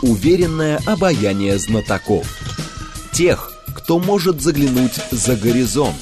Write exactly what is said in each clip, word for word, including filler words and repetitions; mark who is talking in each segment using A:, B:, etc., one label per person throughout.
A: уверенное обаяние знатоков. Тех, кто может заглянуть за горизонт.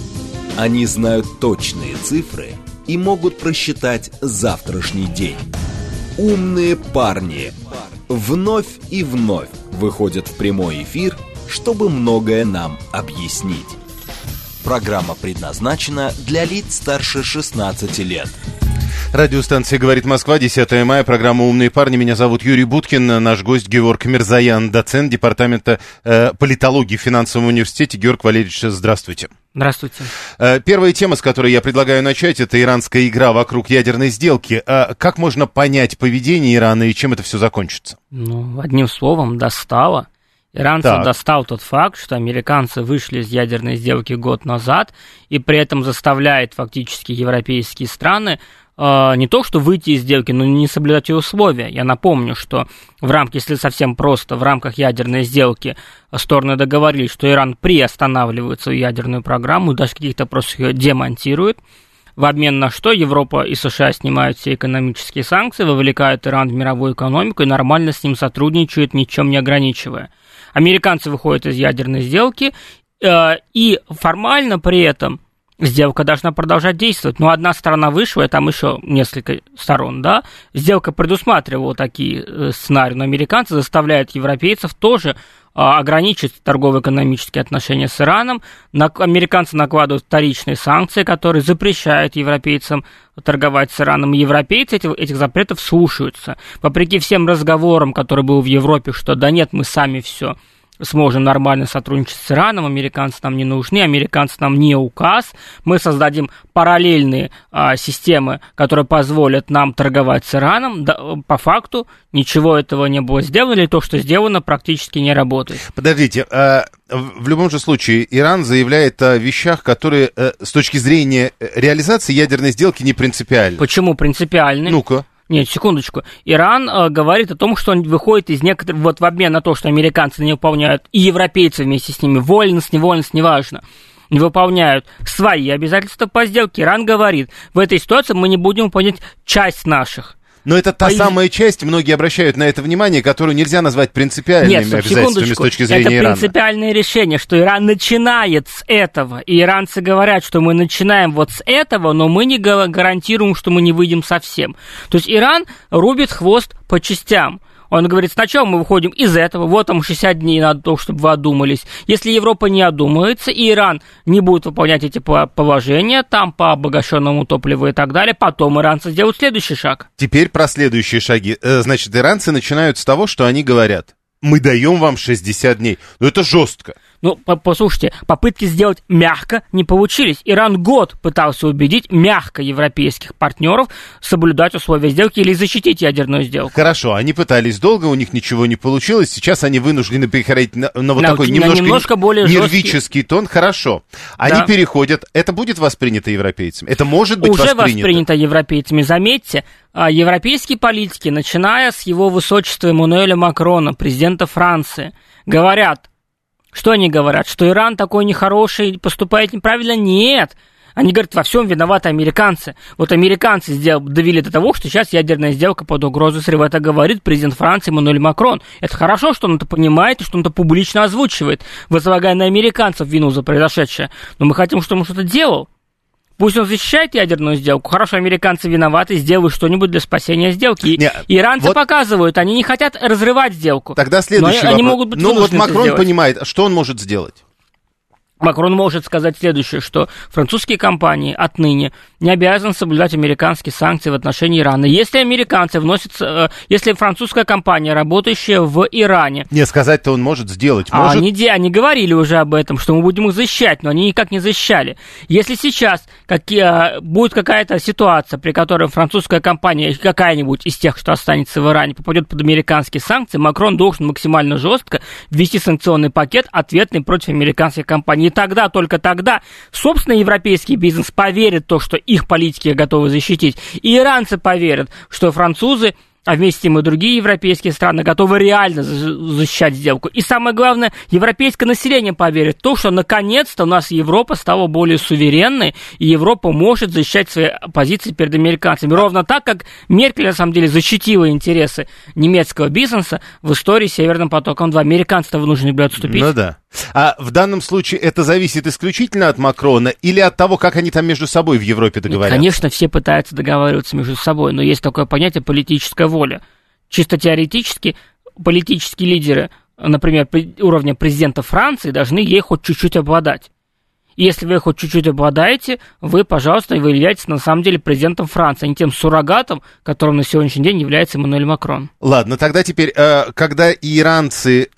A: Они знают точные цифры и могут просчитать завтрашний день. Умные парни вновь и вновь выходят в прямой эфир, чтобы многое нам объяснить. Программа предназначена для лиц старше шестнадцати лет.
B: Радиостанция «Говорит Москва», десятое мая, программа «Умные парни». Меня зовут Юрий Буткин, наш гость Георг Мирзоян, доцент департамента э, политологии в финансовом университете. Георг Валерьевич, здравствуйте.
C: Здравствуйте.
B: Э, первая тема, с которой я предлагаю начать, это иранская игра вокруг ядерной сделки. Э, как можно понять поведение Ирана и чем это все закончится?
C: Ну, одним словом, достало. Иранцев так. достал тот факт, что американцы вышли из ядерной сделки год назад, и при этом заставляет фактически европейские страны не то, что выйти из сделки, но не соблюдать ее условия. Я напомню, что в рамках, если совсем просто, в рамках ядерной сделки стороны договорились, что Иран приостанавливает свою ядерную программу, даже каких-то просто ее демонтирует, в обмен на что Европа и США снимают все экономические санкции, вовлекают Иран в мировую экономику и нормально с ним сотрудничают, ничем не ограничивая. Американцы выходят из ядерной сделки, и формально при этом сделка должна продолжать действовать, но одна сторона вышла, и там еще несколько сторон, да, сделка предусматривала такие сценарии, но американцы заставляют европейцев тоже а, ограничить торгово-экономические отношения с Ираном, на, американцы накладывают вторичные санкции, которые запрещают европейцам торговать с Ираном, и европейцы этих, этих запретов слушаются, вопреки всем разговорам, которые были в Европе, что да нет, мы сами все сможем нормально сотрудничать с Ираном, американцы нам не нужны, американцы нам не указ, мы создадим параллельные а, системы, которые позволят нам торговать с Ираном, да, по факту ничего этого не было сделано, или то, что сделано, практически не работает.
B: Подождите, а в любом же случае Иран заявляет о вещах, которые с точки зрения реализации ядерной сделки не принципиальны.
C: Почему принципиальны?
B: Ну-ка.
C: Нет, секундочку. Иран э, говорит о том, что он выходит из некоторых... Вот в обмен на то, что американцы не выполняют, и европейцы вместе с ними, вольность, невольность, неважно, не выполняют свои обязательства по сделке, Иран говорит, в этой ситуации мы не будем выполнять часть наших.
B: Но это та
C: По...
B: самая часть, многие обращают на это внимание, которую нельзя назвать принципиальными
C: Нет, стоп,
B: обязательствами с точки зрения
C: это
B: Ирана.
C: Это принципиальное решение, что Иран начинает с этого. И иранцы говорят, что мы начинаем вот с этого, но мы не гарантируем, что мы не выйдем совсем. То есть Иран рубит хвост по частям. Он говорит, сначала мы выходим из этого, вот там шестьдесят дней надо то, чтобы вы одумались. Если Европа не одумается, и Иран не будет выполнять эти положения, там по обогащенному топливу и так далее, потом иранцы сделают следующий шаг.
B: Теперь про следующие шаги. Значит, иранцы начинают с того, что они говорят, мы даем вам шестьдесят дней. Но это жестко.
C: Ну, послушайте, попытки сделать мягко не получились. Иран год пытался убедить мягко европейских партнеров соблюдать условия сделки или защитить ядерную сделку.
B: Хорошо, они пытались долго, у них ничего не получилось. Сейчас они вынуждены переходить на, на вот на, такой
C: на
B: немножко,
C: немножко более
B: нервический
C: жесткий
B: тон. Хорошо. Они да. переходят. Это будет воспринято европейцами? Это может быть
C: Уже
B: воспринято?
C: Уже воспринято европейцами. Заметьте, европейские политики, начиная с его высочества Эммануэля Макрона, президента Франции, говорят, что они говорят? Что Иран такой нехороший, поступает неправильно? Нет. Они говорят, во всем виноваты американцы. Вот американцы сделали, довели до того, что сейчас ядерная сделка под угрозой срыва. Это говорит президент Франции Эммануэль Макрон. Это хорошо, что он это понимает и что он это публично озвучивает, возлагая на американцев вину за произошедшее. Но мы хотим, чтобы он что-то делал. Пусть он защищает ядерную сделку. Хорошо, американцы виноваты, сделают что-нибудь для спасения сделки. Не, Иранцы вот показывают, они не хотят разрывать сделку.
B: Тогда следующий
C: вопрос. Они могут быть
B: ну вот Макрон понимает, что он может сделать?
C: Макрон может сказать следующее, что французские компании отныне не обязаны соблюдать американские санкции в отношении Ирана. Если американцы вносят, если французская компания, работающая в Иране...
B: Не, сказать-то он может сделать. Может...
C: А, они, они говорили уже об этом, что мы будем их защищать, но они никак не защищали. Если сейчас какие, будет какая-то ситуация, при которой французская компания, какая-нибудь из тех, что останется в Иране, попадет под американские санкции, Макрон должен максимально жестко ввести санкционный пакет, ответный против американских компаний. И тогда, только тогда, собственно, европейский бизнес поверит в то, что их политики готовы защитить. И иранцы поверят, что французы а вместе с тем и другие европейские страны готовы реально защищать сделку. И самое главное, европейское население поверит в то, что наконец-то у нас Европа стала более суверенной, и Европа может защищать свои позиции перед американцами. Ровно так, как Меркель, на самом деле, защитила интересы немецкого бизнеса в истории с Северным потоком-два. Американцы-то вынуждены были отступить.
B: Ну да. А в данном случае это зависит исключительно от Макрона или от того, как они там между собой в Европе договорятся?
C: Конечно, все пытаются договариваться между собой, но есть такое понятие политическая воля. Чисто теоретически политические лидеры, например, уровня президента Франции, должны ей хоть чуть-чуть обладать. И если вы хоть чуть-чуть обладаете, вы, пожалуйста, вы являетесь на самом деле президентом Франции, а не тем суррогатом, которым на сегодняшний день является Эммануэль Макрон.
B: Ладно, тогда теперь, когда иранцы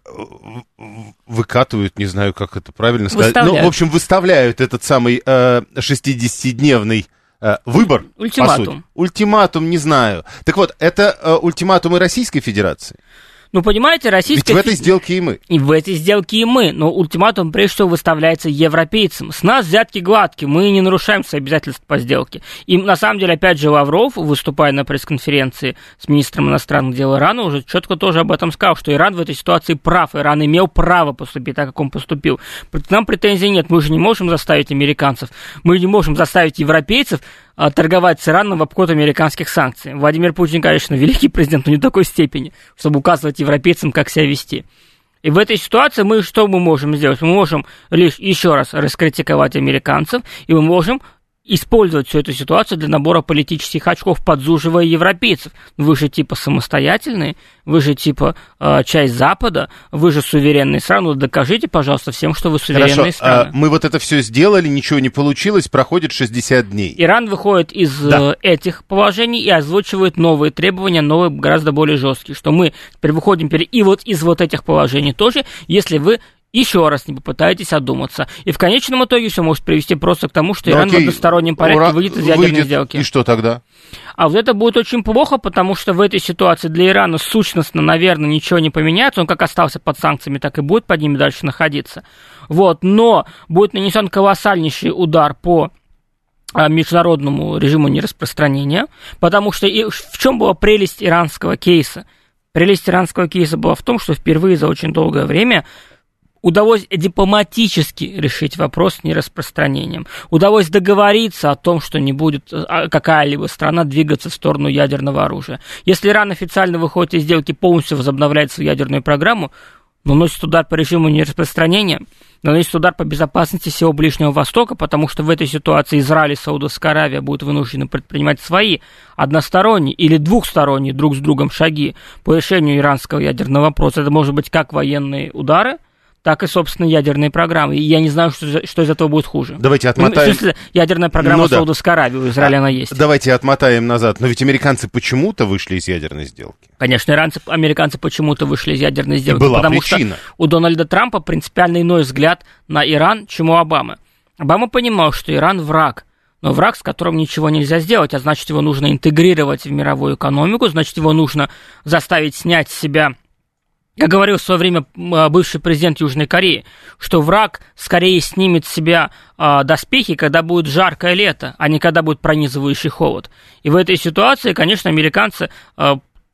B: выкатывают, не знаю, как это правильно сказать, ну, в общем, выставляют этот самый шестидесятидневный выбор,
C: ультиматум.
B: По сути. Ультиматум, не знаю. Так вот, это ультиматум и Российской Федерации?
C: Ну, понимаете, российская...
B: Ведь в этой сделке и мы.
C: И в этой сделке и мы. Но ультиматум, прежде всего, выставляется европейцам. С нас взятки гладкие, мы не нарушаем свои обязательства по сделке. И, на самом деле, опять же, Лавров, выступая на пресс-конференции с министром иностранных дел Ирана, уже четко тоже об этом сказал, что Иран в этой ситуации прав. Иран имел право поступить так, как он поступил. К нам претензий нет. Мы же не можем заставить американцев, мы не можем заставить европейцев торговать с Ираном в обход американских санкций. Владимир Путин, конечно, великий президент, но не до такой степени, чтобы указывать европейцам, как себя вести. И в этой ситуации мы что мы можем сделать? Мы можем лишь еще раз раскритиковать американцев, и мы можем использовать всю эту ситуацию для набора политических очков, подзуживая европейцев. Вы же типа самостоятельные, вы же типа э, часть Запада, вы же суверенные страны. Докажите, пожалуйста, всем, что вы суверенные
B: Хорошо,
C: страны.
B: А мы вот это все сделали, ничего не получилось, проходит шестьдесят дней.
C: Иран выходит из да. этих положений и озвучивает новые требования, новые, гораздо более жесткие, что мы теперь выходим и вот из вот этих положений тоже, если вы еще раз не попытаетесь одуматься. И в конечном итоге все может привести просто к тому, что Иран в одностороннем порядке Ура, выйдет из ядерной выйдет, сделки.
B: И что тогда?
C: А вот это будет очень плохо, потому что в этой ситуации для Ирана сущностно, наверное, ничего не поменяется. Он как остался под санкциями, так и будет под ними дальше находиться. Вот. Но будет нанесен колоссальнейший удар по международному режиму нераспространения, потому что и в чем была прелесть иранского кейса? Прелесть иранского кейса была в том, что впервые за очень долгое время удалось дипломатически решить вопрос с нераспространением. Удалось договориться о том, что не будет какая-либо страна двигаться в сторону ядерного оружия. Если Иран официально выходит из сделки, полностью возобновляет свою ядерную программу, наносит удар по режиму нераспространения, наносит удар по безопасности всего Ближнего Востока, потому что в этой ситуации Израиль и Саудовская Аравия будут вынуждены предпринимать свои односторонние или двухсторонние друг с другом шаги по решению иранского ядерного вопроса. Это может быть как военные удары, так и, собственно, ядерные программы. И я не знаю, что, что из этого будет хуже.
B: Давайте отмотаем.
C: В смысле, ядерная программа ну, да. Саудовской Аравии, у Израиля а, она есть.
B: Давайте отмотаем назад. Но ведь американцы почему-то вышли из ядерной сделки.
C: Конечно, иранцы, американцы почему-то вышли из ядерной сделки.
B: Была
C: потому
B: причина.
C: Что у Дональда Трампа принципиально иной взгляд на Иран, чем у Обамы. Обама понимал, что Иран враг. Но враг, с которым ничего нельзя сделать, а значит, его нужно интегрировать в мировую экономику, значит, его нужно заставить снять с себя... Как говорил в свое время бывший президент Южной Кореи, что враг скорее снимет с себя э, доспехи, когда будет жаркое лето, а не когда будет пронизывающий холод. И в этой ситуации, конечно, американцы, э,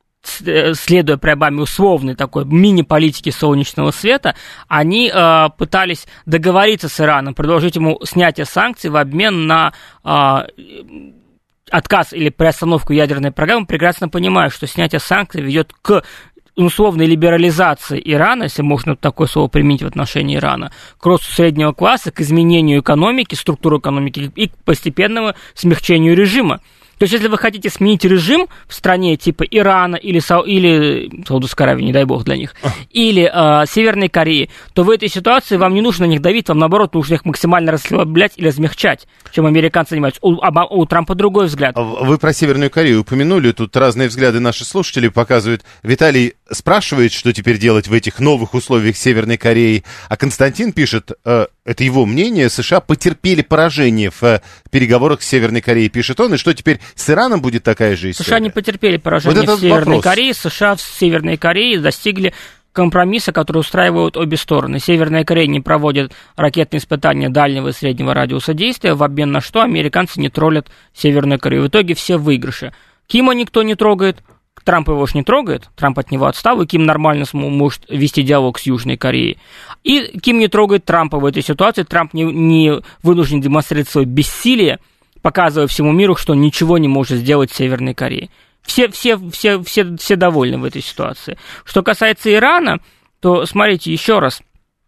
C: следуя при Обаме условной такой мини-политике солнечного света, они э, пытались договориться с Ираном, предложить ему снятие санкций в обмен на... Э, отказ или приостановку ядерной программы, прекрасно понимая, что снятие санкций ведет к условной либерализации Ирана, если можно такое слово применить в отношении Ирана, к росту среднего класса, к изменению экономики, структуры экономики и к постепенному смягчению режима. То есть, если вы хотите сменить режим в стране типа Ирана или, Сау... или Саудовской Аравии, не дай бог для них, или э, Северной Кореи, то в этой ситуации вам не нужно на них давить, вам, наоборот, нужно их максимально расслаблять или размягчать, чем американцы занимаются. У, у Трампа другой взгляд.
B: Вы про Северную Корею упомянули, тут разные взгляды наши слушатели показывают. Виталий спрашивает, что теперь делать в этих новых условиях Северной Кореи, а Константин пишет, э, это его мнение, США потерпели поражение в э, переговорах с Северной Кореей, пишет он, и что теперь с Ираном будет такая же история?
C: США не потерпели поражение вот в Северной вопрос. Корее, США в Северной Корее достигли компромисса, который устраивают обе стороны. Северная Корея не проводит ракетные испытания дальнего и среднего радиуса действия, в обмен на что американцы не троллят Северную Корею. В итоге все выигрыши. Кима никто не трогает, Трамп его уж не трогает, Трамп от него отстал, и Ким нормально может вести диалог с Южной Кореей. И Ким не трогает Трампа в этой ситуации, Трамп не, не вынужден демонстрировать свое бессилие, показывая всему миру, что он ничего не может сделать с Северной Кореей. Все, все, все, все, все довольны в этой ситуации. Что касается Ирана, то смотрите еще раз.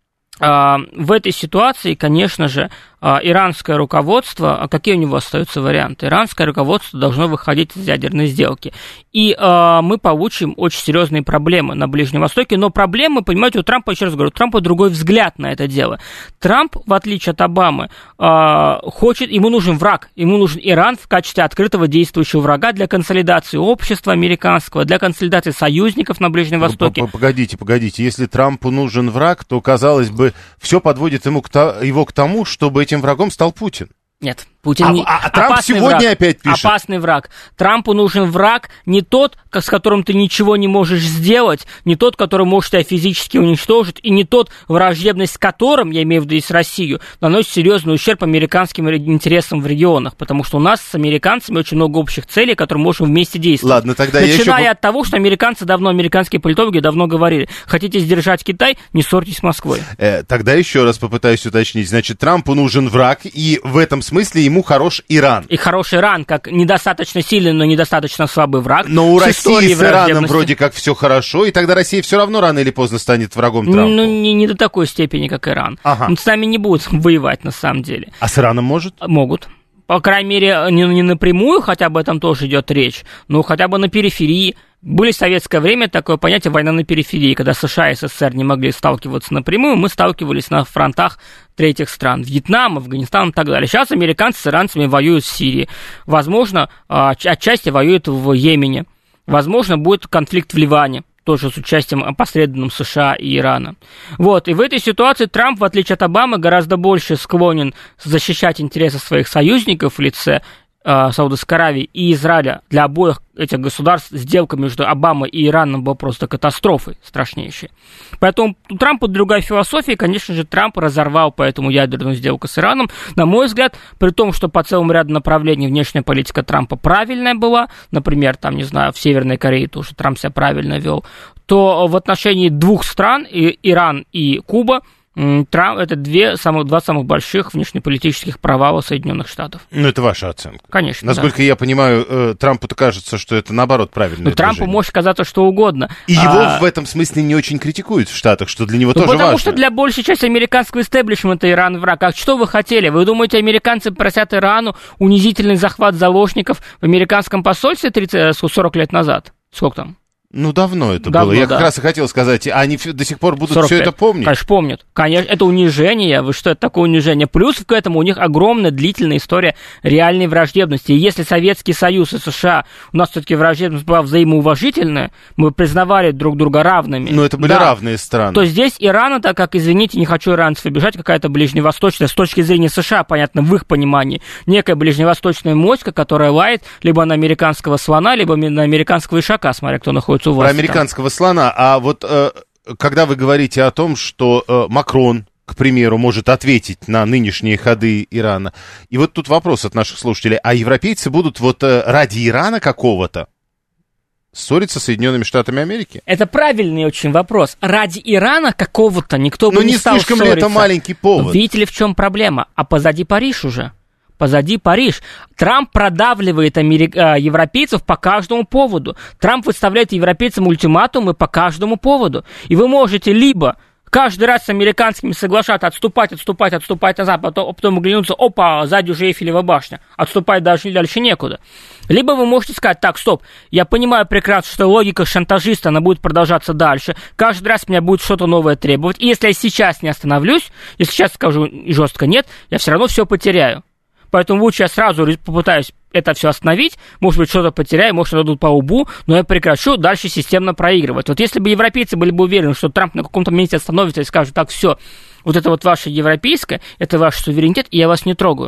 C: В этой ситуации, конечно же, иранское руководство, а какие у него остаются варианты? Иранское руководство должно выходить из ядерной сделки. И э, мы получим очень серьезные проблемы на Ближнем Востоке. Но проблемы, понимаете, у Трампа, еще раз говорю, у Трампа другой взгляд на это дело. Трамп, в отличие от Обамы, э, хочет, ему нужен враг, ему нужен Иран в качестве открытого действующего врага для консолидации общества американского, для консолидации союзников на Ближнем Востоке.
B: Погодите, погодите, если Трампу нужен враг, то, казалось бы, все подводит ему к то, его к тому, чтобы этим врагом стал Путин.
C: Нет, Путин
B: а,
C: не...
B: А, а Трамп сегодня
C: враг,
B: опять пишет.
C: Опасный враг. Трампу нужен враг не тот, с которым ты ничего не можешь сделать, не тот, который может тебя физически уничтожить, и не тот, враждебность с которым, я имею в виду и с Россией, наносит серьезный ущерб американским интересам в регионах, потому что у нас с американцами очень много общих целей, которые мы можем вместе действовать.
B: Ладно, тогда
C: Начиная
B: я еще...
C: от того, что американцы давно, американские политологи давно говорили, хотите сдержать Китай, не ссорьтесь с Москвой.
B: Э, тогда еще раз попытаюсь уточнить. Значит, Трампу нужен враг, и в этом смысле ему хорош Иран.
C: И хороший Иран, как недостаточно сильный, но недостаточно слабый враг.
B: Но у России с Ираном вроде как все хорошо, и тогда Россия все равно рано или поздно станет врагом Трампа.
C: Ну, не, не до такой степени, как Иран.
B: Ага.
C: Он с нами не будут воевать, на самом деле.
B: А с Ираном может?
C: Могут. По крайней мере, не, не напрямую, хотя об этом тоже идет речь, но хотя бы на периферии. Были в советское время такое понятие «война на периферии», когда США и СССР не могли сталкиваться напрямую, мы сталкивались на фронтах третьих стран, Вьетнам, Афганистан и так далее. Сейчас американцы с иранцами воюют в Сирии, возможно, отчасти воюют в Йемене, возможно, будет конфликт в Ливане, тоже с участием опосредованным США и Ирана. Вот, и в этой ситуации Трамп, в отличие от Обамы, гораздо больше склонен защищать интересы своих союзников в лице э, Саудовской Аравии и Израиля. Для обоих этих государств сделка между Обамой и Ираном была просто катастрофой страшнейшей. Поэтому у Трампа другая философия, и, конечно же, Трамп разорвал поэтому ядерную сделку с Ираном. На мой взгляд, при том, что по целому ряду направлений внешняя политика Трампа правильная была, например, там, не знаю, в Северной Корее тоже Трамп себя правильно вел, то в отношении двух стран, и Иран и Куба, Трамп, это две, самых, два самых больших внешнеполитических провала Соединенных Штатов.
B: Ну, это ваша оценка.
C: Конечно,
B: Насколько
C: да.
B: я понимаю, Трампу-то кажется, что это, наоборот, правильное
C: Но Трампу может казаться что угодно.
B: И а... его в этом смысле не очень критикуют в Штатах, что для него ну, тоже
C: потому
B: важно.
C: Потому что для большей части американского истеблишмента Иран враг. А что вы хотели? Вы думаете, американцы просят Ирану унизительный захват заложников в американском посольстве тридцать сорок лет назад? Сколько там?
B: Ну, давно это
C: давно,
B: было. Я
C: да.
B: как раз и хотел сказать, они до сих пор будут все это помнить.
C: Конечно, помнят. Конечно, это унижение. Вы что, это такое унижение? Плюс к этому у них огромная длительная история реальной враждебности. И если Советский Союз и США, у нас все-таки враждебность была взаимоуважительная, мы признавали друг друга равными.
B: Ну, это были
C: да,
B: равные страны.
C: То здесь Иран, так как, извините, не хочу иранцев обижать, какая-то ближневосточная, с точки зрения США, понятно, в их понимании, некая ближневосточная моська, которая лает либо на американского слона, либо на американского ишака, смотря кто находится у вас.
B: Про американского слона. А вот э, когда вы говорите о том, что э, Макрон, к примеру, может ответить на нынешние ходы Ирана, и вот тут вопрос от наших слушателей, а европейцы будут вот э, ради Ирана какого-то ссориться с Соединенными Штатами Америки?
C: Это правильный очень вопрос. Ради Ирана какого-то никто бы
B: Но
C: не,
B: не
C: стал ссориться.
B: Но не слишком ли это маленький повод?
C: Видите ли, в чем проблема? А позади Париж уже. Позади Париж. Трамп продавливает америк... европейцев по каждому поводу. Трамп выставляет европейцам ультиматумы по каждому поводу. И вы можете либо каждый раз с американскими соглашаться, отступать, отступать, отступать назад, потом, потом оглянуться, опа, сзади уже Эйфелева башня, отступать дальше, дальше некуда. Либо вы можете сказать, так, стоп, я понимаю прекрасно, что логика шантажиста, она будет продолжаться дальше, каждый раз меня будет что-то новое требовать, и если я сейчас не остановлюсь, если сейчас скажу жестко нет, я все равно все потеряю. Поэтому лучше я сразу попытаюсь это все остановить, может быть, что-то потеряю, может, дадут по лбу, но я прекращу дальше системно проигрывать. Вот если бы европейцы были бы уверены, что Трамп на каком-то моменте остановится и скажет, так, все, вот это вот ваше европейское, это ваш суверенитет, и я вас не трогаю.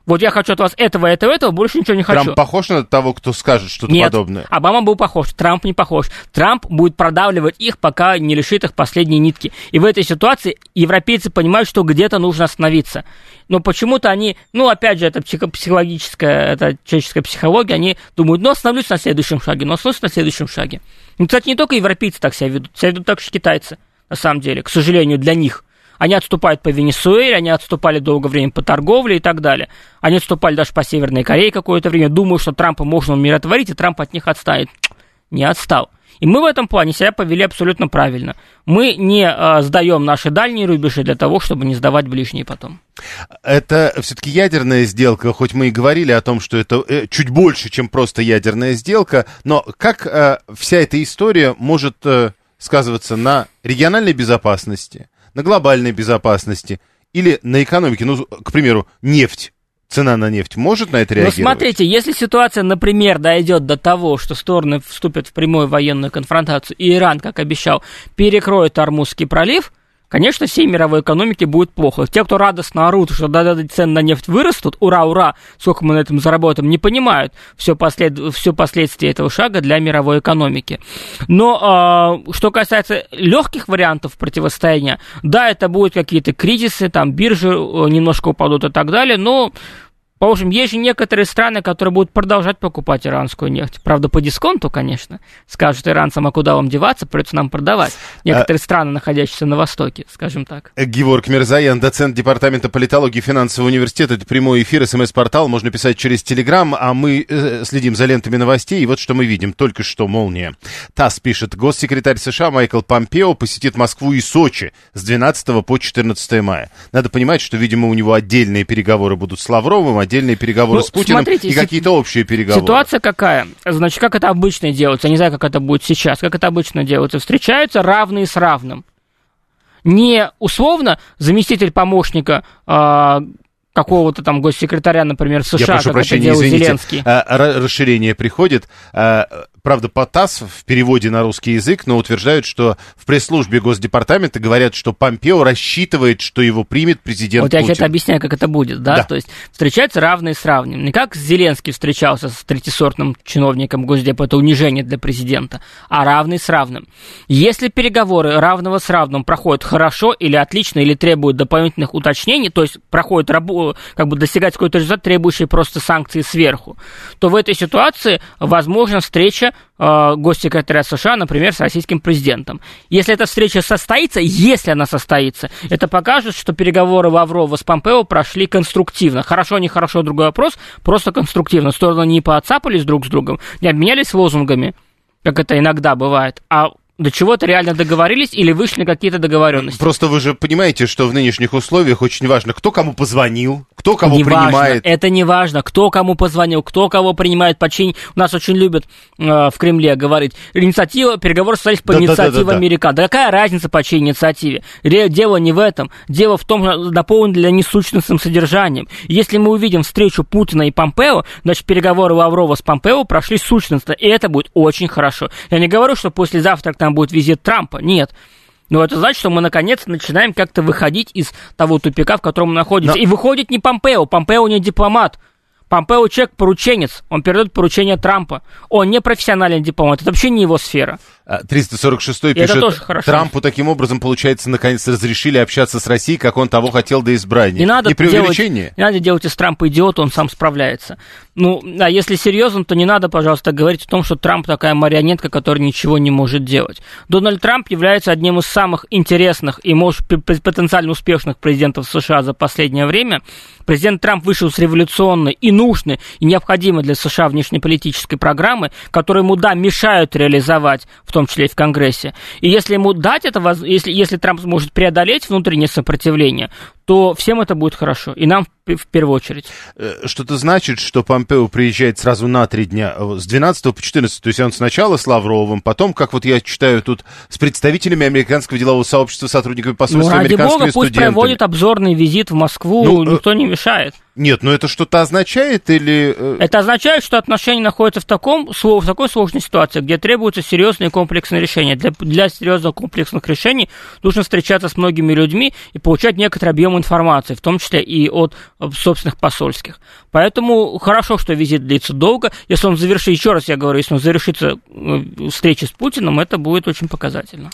C: Вот я хочу от вас этого, этого, этого, больше ничего не хочу.
B: Трамп похож на того, кто скажет что-то
C: Нет,
B: подобное?
C: Обама был похож, Трамп не похож. Трамп будет продавливать их, пока не лишит их последней нитки. И в этой ситуации европейцы понимают, что где-то нужно остановиться. Но почему-то они, ну, опять же, это психологическая, это человеческая психология, они думают, ну, остановлюсь на следующем шаге, ну, остановлюсь на следующем шаге. Ну, кстати, не только европейцы так себя ведут, себя ведут так же китайцы, на самом деле, к сожалению, для них. Они отступают по Венесуэле, они отступали долгое время по торговле и так далее. Они отступали даже по Северной Корее какое-то время. Думаю, что Трампа можно умиротворить, и Трамп от них отстанет. Не отстал. И мы в этом плане себя повели абсолютно правильно. Мы не э, сдаем наши дальние рубежи для того, чтобы не сдавать ближние потом.
B: Это все-таки ядерная сделка, хоть мы и говорили о том, что это э, чуть больше, чем просто ядерная сделка, но как э, вся эта история может э, сказываться на региональной безопасности, на глобальной безопасности или на экономике? Ну, к примеру, нефть. Цена на нефть может на это реагировать?
C: Ну, смотрите, если ситуация, например, дойдет до того, что стороны вступят в прямую военную конфронтацию, и Иран, как обещал, перекроет Ормузский пролив, конечно, всей мировой экономике будет плохо. Те, кто радостно орут, что да-да-да, цены на нефть вырастут, ура, ура, сколько мы на этом заработаем, не понимают все, послед... все последствия этого шага для мировой экономики. Но э, что касается легких вариантов противостояния, да, это будут какие-то кризисы, там биржи немножко упадут и так далее, но... В общем, есть же некоторые страны, которые будут продолжать покупать иранскую нефть. Правда, по дисконту, конечно. Скажут иранцам, а куда вам деваться, придется нам продавать. Некоторые а... страны, находящиеся на Востоке, скажем так.
B: Геворг Мирзоян, доцент Департамента политологии финансового университета. Это прямой эфир, СМС-портал, можно писать через Телеграм, а мы э, следим за лентами новостей, и вот что мы видим. Только что молния. ТАСС пишет, госсекретарь США Майкл Помпео посетит Москву и Сочи с двенадцатого по четырнадцатое мая. Надо понимать, что, видимо, у него отдельные переговоры будут с Лавровым, отдельные переговоры ну, с Путиным смотрите, и какие-то си- общие переговоры.
C: Ситуация какая? Значит, как это обычно делается? Я не знаю, как это будет сейчас. Как это обычно делается? Встречаются равные с равным. Не условно заместитель помощника э, какого-то там госсекретаря, например, в США,
B: Я прошу
C: как
B: прощения,
C: это делал
B: извините,
C: Зеленский.
B: А, расширение приходит. А, правда, по ТАСС в переводе на русский язык, но утверждают, что в пресс-службе Госдепартамента говорят, что Помпео рассчитывает, что его примет президент
C: Вот я
B: Путин.
C: сейчас объясняю, как это будет, да? да? То есть встречаются равные с равным. Не как Зеленский встречался с третьесортным чиновником Госдепа, это унижение для президента, а равный с равным. Если переговоры равного с равным проходят хорошо или отлично, или требуют дополнительных уточнений, то есть проходят работу, как бы достигать какой-то результат, требующий просто санкции сверху, то в этой ситуации возможна встреча э, госсекретаря США, например, с российским президентом. Если эта встреча состоится, если она состоится, это покажет, что переговоры Лаврова с Помпео прошли конструктивно. Хорошо, нехорошо, другой вопрос, просто конструктивно. Стороны не поотцапались друг с другом, не обменялись лозунгами, как это иногда бывает, а до чего-то реально договорились или вышли какие-то договоренности.
B: Просто вы же понимаете, что в нынешних условиях очень важно, кто кому позвонил, кто кого
C: не
B: принимает.
C: Важно, это не важно, кто кому позвонил, кто кого принимает подчинение. У нас очень любят э, в Кремле говорить, инициатива, переговоры состоялись по да, инициативе да, да, да, американцев. Да какая разница по чьей инициативе? Дело не в этом. Дело в том, что наполнено для несущностным содержанием. Если мы увидим встречу Путина и Помпео, значит, переговоры Лаврова с Помпео прошли сущностно, и это будет очень хорошо. Я не говорю, что послезавтра к нам будет визит Трампа, нет. Но это значит, что мы, наконец, начинаем как-то выходить из того тупика, в котором мы находимся. Но... И выходит не Помпео. Помпео не дипломат. Помпео человек-порученец. Он передает поручение Трампа. Он не профессиональный дипломат. Это вообще не его сфера.
B: триста сорок шестой пишет, Трампу таким образом, получается, наконец разрешили общаться с Россией, как он того хотел до избрания.
C: Не надо,
B: не преувеличение.
C: Делать, не надо делать из Трампа идиота, он сам справляется. Ну, а если серьезно, то не надо, пожалуйста, говорить о том, что Трамп такая марионетка, которая ничего не может делать. Дональд Трамп является одним из самых интересных и, может, потенциально успешных президентов США за последнее время. Президент Трамп вышел с революционной и нужной, и необходимой для США внешнеполитической программы, которые ему, да, мешают реализовать, в том числе и в Конгрессе. И если ему дать это, если, если Трамп сможет преодолеть внутреннее сопротивление, то всем это будет хорошо, и нам в первую очередь.
B: Что-то значит, что Помпео приезжает сразу на три дня, с двенадцатого по четырнадцатое, то есть он сначала с Лавровым, потом, как вот я читаю тут, с представителями американского делового сообщества, сотрудниками посольства, ну, американскими Бога, студентами.
C: Пусть проводит обзорный визит в Москву, ну, никто не мешает.
B: Нет, но это что-то означает или...
C: Это означает, что отношения находятся в, таком, в такой сложной ситуации, где требуются серьезные комплексные решения. Для, для серьезных комплексных решений нужно встречаться с многими людьми и получать некоторый объем информации, в том числе и от собственных посольских. Поэтому хорошо, что визит длится долго. Если он завершится, еще раз я говорю, если он завершится встречей с Путиным, это будет очень показательно.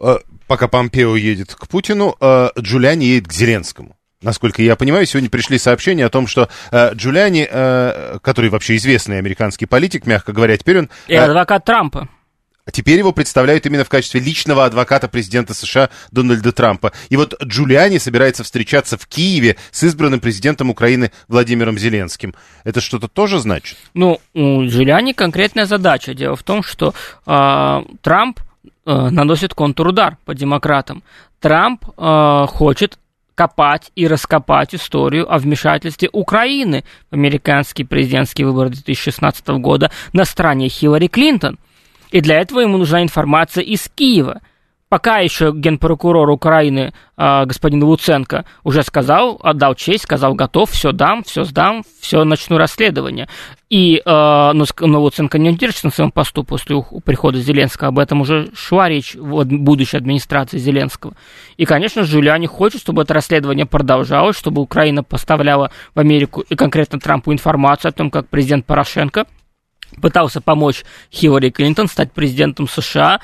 B: Пока Помпео едет к Путину, Джулиани едет к Зеленскому. Насколько я понимаю, сегодня пришли сообщения о том, что э, Джулиани, э, который вообще известный американский политик, мягко говоря, теперь он...
C: И адвокат Трампа.
B: Теперь его представляют именно в качестве личного адвоката президента США Дональда Трампа. И вот Джулиани собирается встречаться в Киеве с избранным президентом Украины Владимиром Зеленским. Это что-то тоже значит?
C: Ну, у Джулиани конкретная задача. Дело в том, что э, Трамп э, наносит контрудар по демократам. Трамп э, хочет копать и раскопать историю о вмешательстве Украины в американские президентские выборы две тысячи шестнадцатого года на стороне Хиллари Клинтон. И для этого ему нужна информация из Киева. Пока еще генпрокурор Украины э, господин Луценко уже сказал, отдал честь, сказал готов, все дам, все сдам, все начну расследование. И, э, но, но Луценко не удержится на своем посту после прихода Зеленского, об этом уже шла речь в будущей администрации Зеленского. И, конечно, Джулиани хочет, чтобы это расследование продолжалось, чтобы Украина поставляла в Америку и конкретно Трампу информацию о том, как президент Порошенко пытался помочь Хиллари Клинтон стать президентом США,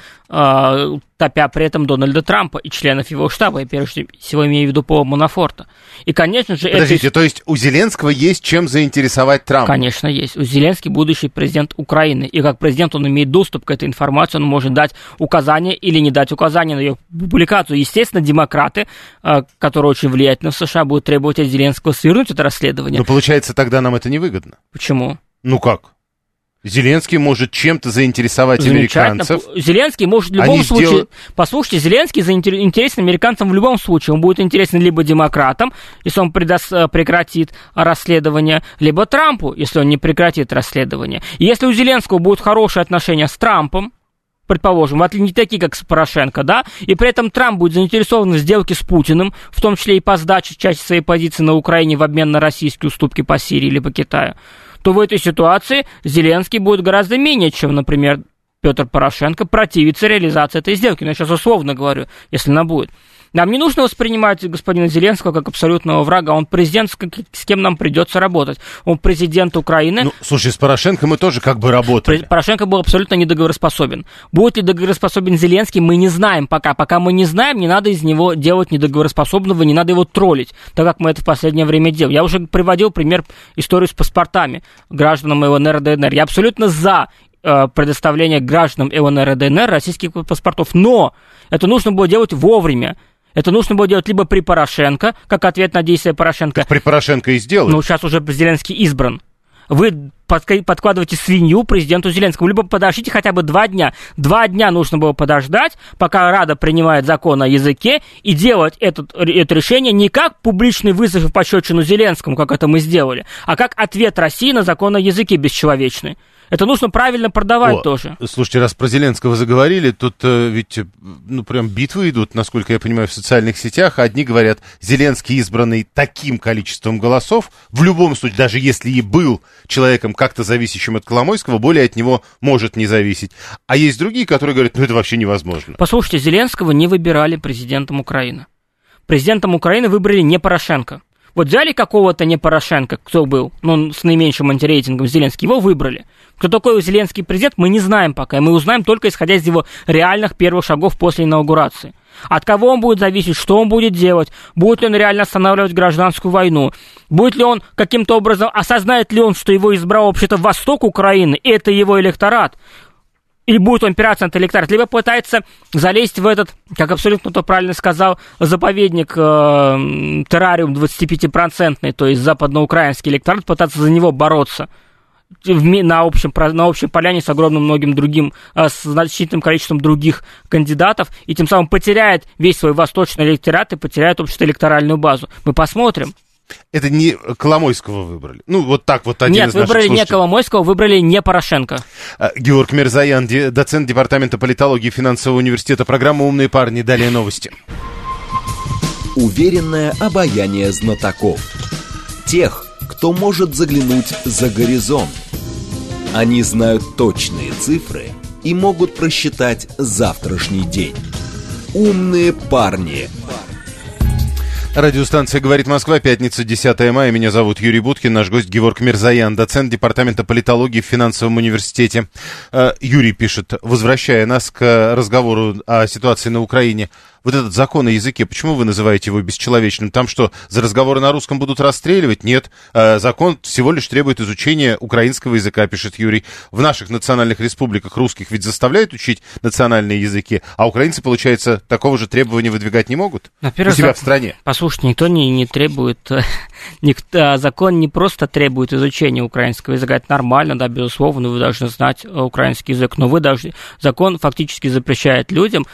C: э, топя при этом Дональда Трампа и членов его штаба, я прежде всего имею в виду Пола Манафорта. И, конечно же...
B: Подождите,
C: это...
B: то есть у Зеленского есть чем заинтересовать Трампа?
C: Конечно, есть. У Зеленский будущий президент Украины, и как президент он имеет доступ к этой информации, он может дать указания или не дать указания на ее публикацию. Естественно, демократы, э, которые очень влиятельны в США, будут требовать от Зеленского свернуть это расследование.
B: Но получается, тогда нам это невыгодно.
C: Почему?
B: Ну как? Зеленский может чем-то заинтересовать американцев.
C: Зеленский может в любом
B: Они
C: случае...
B: сдел...
C: Послушайте, Зеленский интересен американцам в любом случае. Он будет интересен либо демократам, если он предаст, прекратит расследование, либо Трампу, если он не прекратит расследование. И если у Зеленского будут хорошие отношения с Трампом, предположим, не такие, как с Порошенко, да, и при этом Трамп будет заинтересован в сделке с Путиным, в том числе и по сдаче части своей позиции на Украине в обмен на российские уступки по Сирии или по Китаю, то в этой ситуации Зеленский будет гораздо менее, чем, например, Петр Порошенко, противиться реализации этой сделки. Но я сейчас условно говорю, если она будет. Нам не нужно воспринимать господина Зеленского как абсолютного врага. Он президент, с кем нам придется работать. Он президент Украины.
B: Ну, слушай, с Порошенко мы тоже как бы работали.
C: Порошенко был абсолютно недоговороспособен. Будет ли договороспособен Зеленский, мы не знаем пока. Пока мы не знаем, не надо из него делать недоговороспособного, не надо его троллить, так как мы это в последнее время делаем. Я уже приводил пример историю с паспортами гражданам ЛНР и ДНР. Я абсолютно за э, предоставление гражданам ЛНР и ДНР российских паспортов, но это нужно было делать вовремя. Это нужно было делать либо при Порошенко, как ответ на действия Порошенко.
B: Так при Порошенко и сделали.
C: Ну, сейчас уже Зеленский избран. Вы подкладываете свинью президенту Зеленскому. Либо подождите хотя бы два дня. Два дня нужно было подождать, пока Рада принимает закон о языке, и делать этот, это решение не как публичный вызов и пощечину Зеленскому, как это мы сделали, а как ответ России на закон о языке бесчеловечный. Это нужно правильно продавать. О, тоже.
B: Слушайте, раз про Зеленского заговорили, тут э, ведь, ну, прям битвы идут, насколько я понимаю, в социальных сетях. Одни говорят, Зеленский, избранный таким количеством голосов, в любом случае, даже если и был человеком как-то зависящим от Коломойского, более от него может не зависеть. А есть другие, которые говорят, ну, это вообще невозможно.
C: Послушайте, Зеленского не выбирали президентом Украины. Президентом Украины выбрали не Порошенко. Вот взяли какого-то не Порошенко, кто был, ну, с наименьшим антирейтингом Зеленский, его выбрали. Кто такой Зеленский президент, мы не знаем пока. Мы узнаем только исходя из его реальных первых шагов после инаугурации. От кого он будет зависеть, что он будет делать, будет ли он реально останавливать гражданскую войну, будет ли он каким-то образом, осознает ли он, что его избрал вообще-то восток Украины, и это его электорат. Или будет он опираться на этот электорат, либо пытается залезть в этот, как абсолютно то правильно сказал, заповедник, э, террариум двадцатипятипроцентный, то есть западноукраинский электорат, пытаться за него бороться в, на, общем, на общей поляне с огромным многим другим, э, с значительным количеством других кандидатов, и тем самым потеряет весь свой восточный электорат и потеряет общую электоральную базу. Мы посмотрим.
B: Это не Коломойского выбрали. Ну, вот так вот один
C: Нет,
B: из наших
C: выбрали
B: слушателей.
C: не Коломойского, выбрали не Порошенко.
B: Георг Мирзоян, доцент Департамента политологии финансового университета. Программа «Умные парни». Далее новости.
A: Уверенное обаяние знатоков. Тех, кто может заглянуть за горизонт. Они знают точные цифры и могут просчитать завтрашний день. «Умные парни».
B: Радиостанция «Говорит Москва», пятница, десятое мая. Меня зовут Юрий Буткин, наш гость Геворг Мирзоян, доцент Департамента политологии в финансовом университете. Юрий пишет, возвращая нас к разговору о ситуации на Украине, вот этот закон о языке, почему вы называете его бесчеловечным? Там что, за разговоры на русском будут расстреливать? Нет. Закон всего лишь требует изучения украинского языка, пишет Юрий. В наших национальных республиках русских ведь заставляют учить национальные языки, а украинцы, получается, такого же требования выдвигать не могут у себя в стране.
C: Послушайте, никто не, не требует, никто, закон не просто требует изучения украинского языка, это нормально, да, безусловно, вы должны знать украинский язык, но вы должны, закон фактически запрещает людям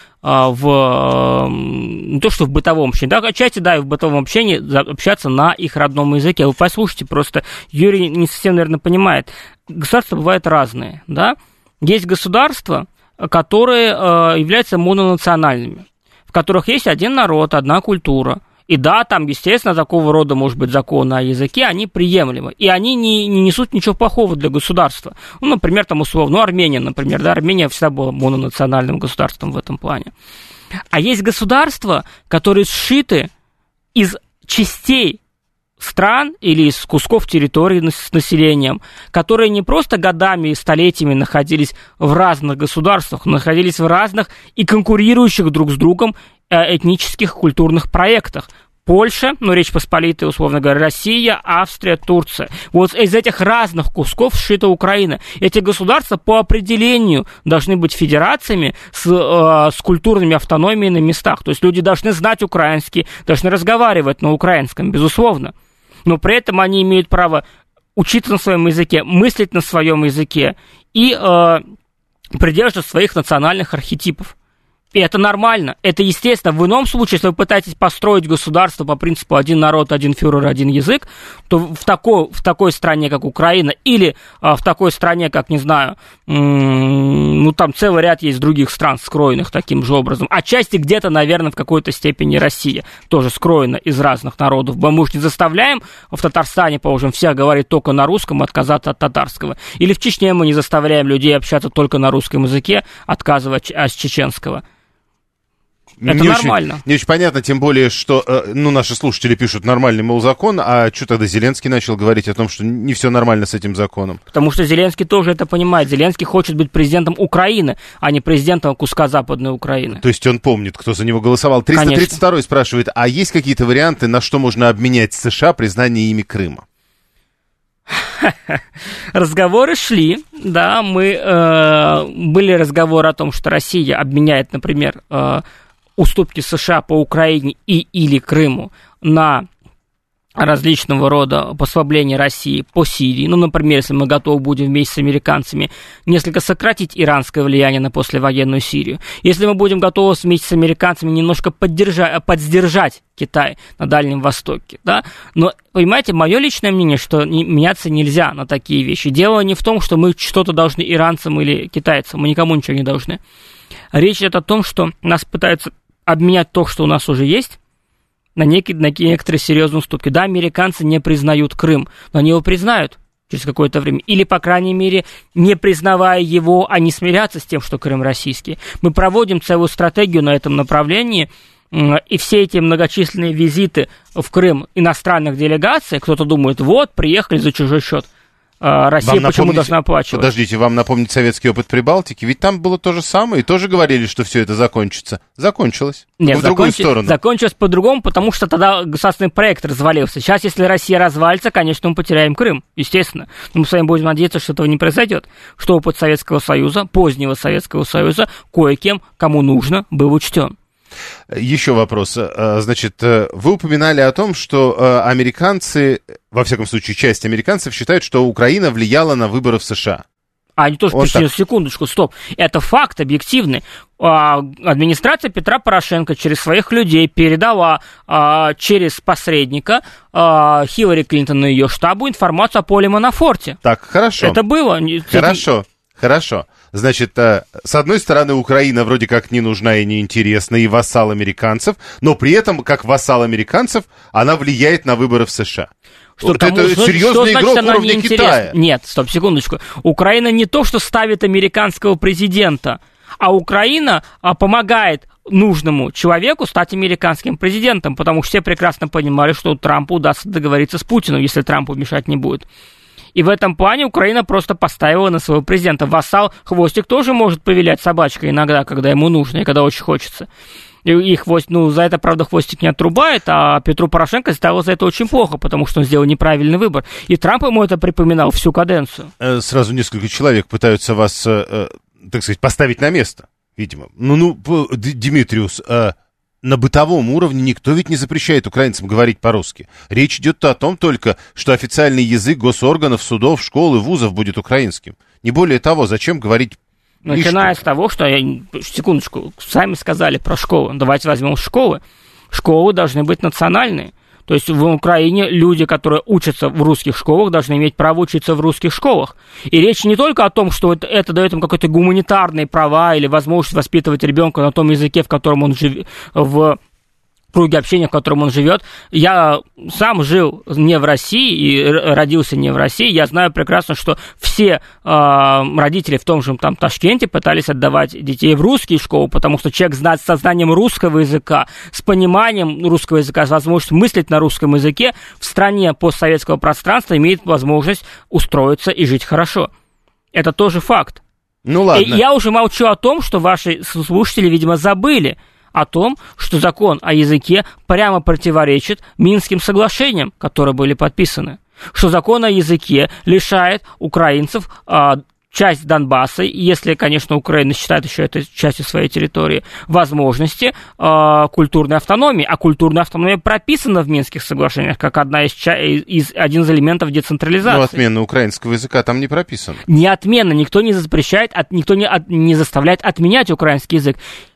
C: в, не то что в бытовом общении, да, отчасти, да, и в бытовом общении общаться на их родном языке. Вы послушайте, просто Юрий не совсем, наверное, понимает. Государства бывают разные, да. Есть государства, которые являются мононациональными, в которых есть один народ, одна культура. И да, там, естественно, такого рода, может быть, законы о языке, они приемлемы. И они не, не несут ничего плохого для государства. Ну, например, там, условно, ну, Армения, например, да, Армения всегда была мононациональным государством в этом плане. А есть государства, которые сшиты из частей стран или из кусков территорий с населением, которые не просто годами и столетиями находились в разных государствах, но находились в разных и конкурирующих друг с другом этнических культурных проектах. Польша, ну, Речь Посполитая, условно говоря, Россия, Австрия, Турция. Вот из этих разных кусков сшита Украина. Эти государства по определению должны быть федерациями с, э, с культурными автономиями на местах. То есть люди должны знать украинский, должны разговаривать на украинском, безусловно. Но при этом они имеют право учиться на своем языке, мыслить на своем языке и э, придерживаться своих национальных архетипов. И это нормально, это естественно. В ином случае, если вы пытаетесь построить государство по принципу один народ, один фюрер, один язык, то в такой, в такой стране, как Украина, или а, в такой стране, как, не знаю, м- ну там целый ряд есть других стран, скроенных таким же образом. Отчасти где-то, наверное, в какой-то степени Россия тоже скроена из разных народов. Мы уж не заставляем в Татарстане, положим, всех говорить только на русском, отказаться от татарского. Или в Чечне мы не заставляем людей общаться только на русском языке, отказывать от чеченского. Это
B: не
C: нормально.
B: Очень, не очень понятно, тем более, что, ну, наши слушатели пишут нормальный, мол, закон, а что тогда Зеленский начал говорить о том, что не все нормально с этим законом?
C: Потому что Зеленский тоже это понимает. Зеленский хочет быть президентом Украины, а не президентом куска Западной Украины.
B: То есть он помнит, кто за него голосовал. триста тридцать второй спрашивает, а есть какие-то варианты, на что можно обменять США признание ими Крыма?
C: Разговоры шли, да, мы, э, были разговоры о том, что Россия обменяет, например, э, уступки США по Украине и или Крыму на различного рода послабления России по Сирии. Ну, например, если мы готовы будем вместе с американцами несколько сократить иранское влияние на послевоенную Сирию. Если мы будем готовы вместе с американцами немножко поддержать, поддержать Китай на Дальнем Востоке, да. Но, понимаете, мое личное мнение, что не, меняться нельзя на такие вещи. Дело не в том, что мы что-то должны иранцам или китайцам, мы никому ничего не должны. Речь идет о том, что нас пытаются обменять то, что у нас уже есть, на, некие, на некоторые серьезные уступки. Да, американцы не признают Крым, но они его признают через какое-то время. Или, по крайней мере, не признавая его, они смирятся с тем, что Крым российский. Мы проводим целую стратегию на этом направлении, и все эти многочисленные визиты в Крым иностранных делегаций, кто-то думает, вот, приехали за чужой счет. Россия
B: вам
C: почему должна оплачивать?
B: Подождите, вам напомнить советский опыт Прибалтики? Ведь там было то же самое, и тоже говорили, что все это закончится. Закончилось.
C: Нет,
B: в другую сторону.
C: Закончилось по-другому, потому что тогда государственный проект развалился. Сейчас, если Россия развалится, конечно, мы потеряем Крым, естественно. Но мы с вами будем надеяться, что этого не произойдет. Что опыт Советского Союза, позднего Советского Союза, кое-кем, кому нужно, был учтен.
B: Еще вопрос. Значит, вы упоминали о том, что американцы, во всяком случае, часть американцев считают, что Украина влияла на выборы в США.
C: А они тоже пишут, так... секундочку, стоп. Это факт объективный. Администрация Петра Порошенко через своих людей передала через посредника Хиллари Клинтон и ее штабу информацию о Поле Манафорте.
B: Так, хорошо.
C: Это было.
B: Хорошо, хорошо. Значит, с одной стороны, Украина вроде как не нужна и неинтересна, и вассал американцев, но при этом, как вассал американцев, она влияет на выборы в США.
C: Что,
B: вот
C: кому,
B: это
C: что,
B: серьезный
C: что
B: игрок
C: значит,
B: уровня Китая.
C: Нет, стоп, секундочку. Украина не то, что ставит американского президента, А Украина а, помогает нужному человеку стать американским президентом, потому что все прекрасно понимали, что Трампу удастся договориться с Путиным, если Трампу мешать не будет. И в этом плане Украина просто поставила на своего президента. Вассал хвостик тоже может повилять собачкой иногда, когда ему нужно и когда очень хочется. И, и хвост, ну, за это, правда, хвостик не отрубает, а Петру Порошенко стало за это очень плохо, потому что он сделал неправильный выбор. И Трамп ему это припоминал всю каденцию.
B: Сразу несколько человек пытаются вас, так сказать, поставить на место, видимо. Ну, ну, Димитриус, на бытовом уровне никто ведь не запрещает украинцам говорить по-русски. Речь идет о том только, что официальный язык госорганов, судов, школ и вузов будет украинским. Не более того, зачем говорить
C: Начиная с того, что, я, секундочку, сами сказали про школы. Давайте возьмем школы. Школы должны быть национальные. То есть в Украине люди, которые учатся в русских школах, должны иметь право учиться в русских школах. И речь не только о том, что это, это дает им какие-то гуманитарные права или возможность воспитывать ребенка на том языке, в котором он живет, в круге общения, в котором он живет. Я сам жил не в России и родился не в России. Я знаю прекрасно, что все э, родители в том же там Ташкенте пытались отдавать детей в русские школы, потому что человек знает, со знанием русского языка, с пониманием русского языка, с возможностью мыслить на русском языке в стране постсоветского пространства имеет возможность устроиться и жить хорошо. Это тоже факт.
B: Ну ладно.
C: И я уже молчу о том, что ваши слушатели, видимо, забыли о том, что закон о языке прямо противоречит Минским соглашениям, которые были подписаны. Что закон о языке лишает украинцев а, часть Донбасса, если, конечно, Украина считает еще это частью своей территории, возможности а, культурной автономии. А культурная автономия прописана в Минских соглашениях как одна из, из, один из элементов децентрализации.
B: Но отмена украинского языка там не прописана.
C: Не отмена, никто не запрещает, от, никто не, от, не заставляет отменять украинский язык.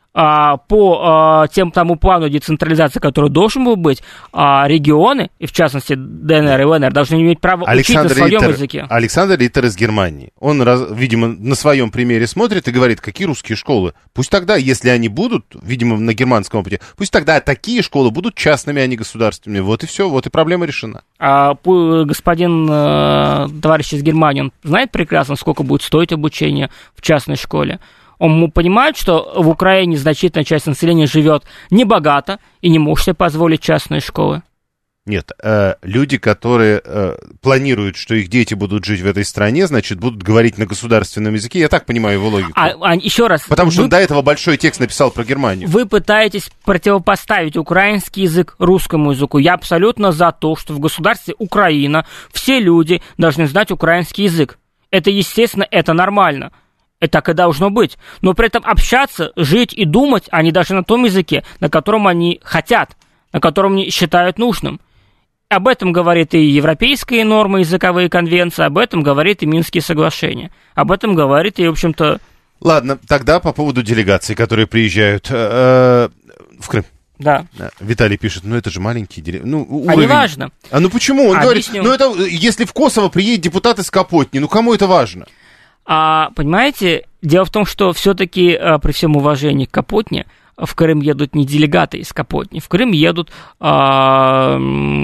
C: По тем тому плану децентрализации, который должен был быть, регионы, и в частности ДНР и ЛНР, должны иметь право
B: Александр
C: учить на своем
B: Риттер,
C: языке.
B: Александр Риттер из Германии. Он, видимо, на своем примере смотрит и говорит, какие русские школы. Пусть тогда, если они будут, видимо, на германском опыте, пусть тогда такие школы будут частными, а не государственными. Вот и все, вот и проблема решена.
C: А господин товарищ из Германии, он знает прекрасно, сколько будет стоить обучение в частной школе. Он понимает, что в Украине значительная часть населения живет небогато и не может себе позволить частные школы.
B: Нет, э, люди, которые э, планируют, что их дети будут жить в этой стране, значит, будут говорить на государственном языке. Я так понимаю его логику.
C: А, а еще раз.
B: Потому что
C: вы,
B: он до этого большой текст написал про Германию.
C: Вы пытаетесь противопоставить украинский язык русскому языку. Я абсолютно за то, что в государстве Украина все люди должны знать украинский язык. Это естественно, это нормально. Это так и должно быть. Но при этом общаться, жить и думать они должны на том языке, на котором они хотят, на котором они считают нужным. Об этом говорит и европейские нормы, языковые конвенции, об этом говорит и Минские соглашения. Об этом говорит и, в общем-то...
B: Ладно, тогда по поводу делегаций, которые приезжают э, в Крым.
C: Да.
B: Виталий пишет, ну это же маленькие делегации. Ну, уровень...
C: А не важно.
B: А ну почему? Он
C: Объясню.
B: говорит, ну это, если в Kosovo приедет депутат из Капотни, ну кому это важно?
C: А, понимаете, дело в том, что все-таки а, при всем уважении к Капотне в Крым едут не делегаты из Капотни, в Крым едут, а,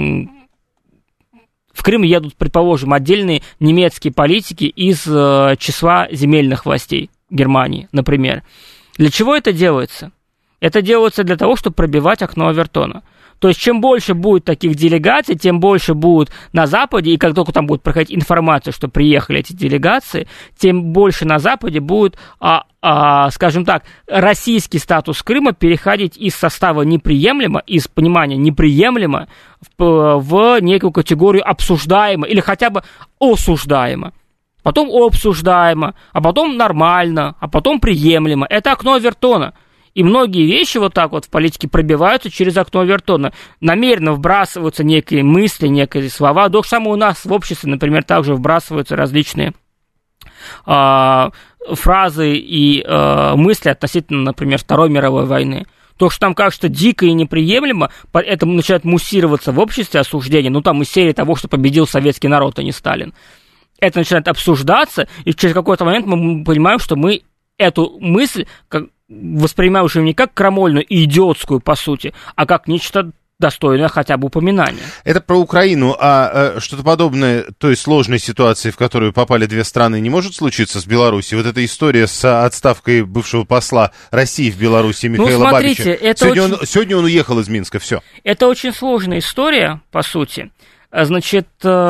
C: в Крым едут, предположим, отдельные немецкие политики из а, числа земельных властей Германии, например. Для чего это делается? Это делается для того, чтобы пробивать окно Овертона. То есть, чем больше будет таких делегаций, тем больше будет на Западе, и как только там будет проходить информация, что приехали эти делегации, тем больше на Западе будет, а, а, скажем так, российский статус Крыма переходить из состава неприемлемо, из понимания неприемлемо в, в некую категорию обсуждаемо или хотя бы осуждаемо. Потом обсуждаемо, а потом нормально, а потом приемлемо. Это окно Овертона. И многие вещи вот так вот в политике пробиваются через окно Овертона. Намеренно вбрасываются некие мысли, некие слова. То же самое у нас в обществе, например, также вбрасываются различные э, фразы и э, мысли относительно, например, Второй мировой войны. То, что там кажется дико и неприемлемо, это начинает муссироваться в обществе осуждение. Ну, там из серии того, что победил советский народ, а не Сталин. Это начинает обсуждаться, и через какой-то момент мы понимаем, что мы эту мысль... как воспринимаю уже не как крамольную и идиотскую, по сути, а как нечто достойное хотя бы упоминания.
B: Это про Украину, а, а что-то подобное той сложной ситуации, в которую попали две страны, не может случиться с Беларусью? Вот эта история с отставкой бывшего посла России в Беларуси Михаила ну, смотрите, Бабича. Это сегодня, очень... он, сегодня он уехал из Минска, все.
C: Это очень сложная история, по сути. Значит,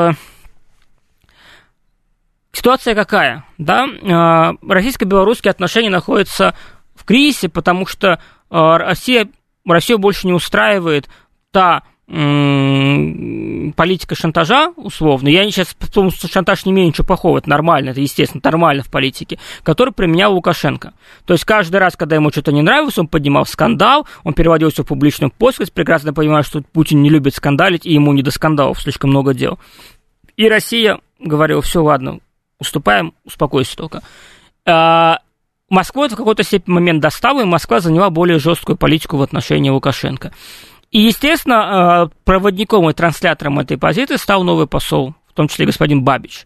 C: ситуация какая? Да? Российско-белорусские отношения находятся в кризисе, потому что Россия, Россию больше не устраивает та м- политика шантажа, условно, я сейчас потому что шантаж не имею ничего плохого, это нормально, это естественно, нормально в политике, который применял Лукашенко. То есть каждый раз, когда ему что-то не нравилось, он поднимал скандал, он переводил все в публичную плоскость, прекрасно понимая, что Путин не любит скандалить, и ему не до скандалов, слишком много дел. И Россия говорила, все, ладно, уступаем, успокойся только. А- Москву это в какой-то степени момент достала, и Москва заняла более жесткую политику в отношении Лукашенко. И, естественно, проводником и транслятором этой позиции стал новый посол, в том числе господин Бабич.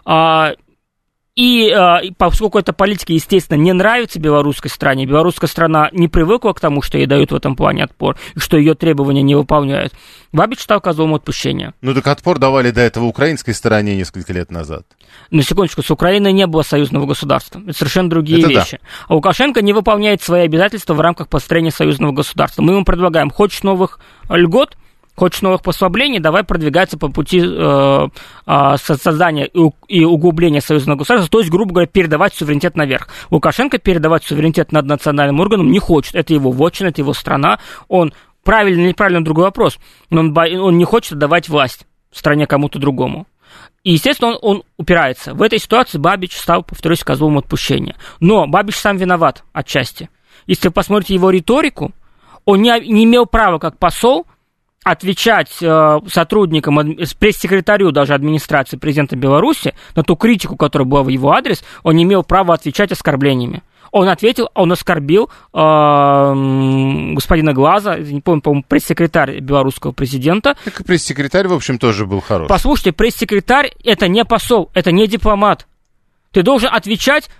C: И поскольку эта политика, естественно, не нравится белорусской стране, белорусская страна не привыкла к тому, что ей дают в этом плане отпор, и что ее требования не выполняют, Бабич стал козлом отпущения.
B: Ну так отпор давали до этого украинской стороне несколько лет назад.
C: На секундочку, с Украиной не было союзного государства. Это совершенно другие это вещи. Да. А Лукашенко не выполняет свои обязательства в рамках построения союзного государства. Мы ему предлагаем, хочешь новых льгот, хочешь новых послаблений, давай продвигаться по пути э, э, создания и, и углубления союзного государства, то есть, грубо говоря, передавать суверенитет наверх. Лукашенко передавать суверенитет над национальным органом не хочет. Это его вотчина, это его страна. Он, правильно или неправильно, другой вопрос, но он, он не хочет отдавать власть в стране кому-то другому. И, естественно, он, он упирается. В этой ситуации Бабич стал, повторюсь, козлом отпущения. Но Бабич сам виноват отчасти. Если вы посмотрите его риторику, он не, не имел права, как посол, отвечать э, сотрудникам, пресс-секретарю даже администрации президента Беларуси на ту критику, которая была в его адрес, он не имел права отвечать оскорблениями. Он ответил, он оскорбил э, господина Глаза, не помню, по-моему, пресс-секретарь белорусского президента.
B: Так и пресс-секретарь, в общем, тоже был хороший.
C: Послушайте, пресс-секретарь – это не посол, это не дипломат. Ты должен отвечать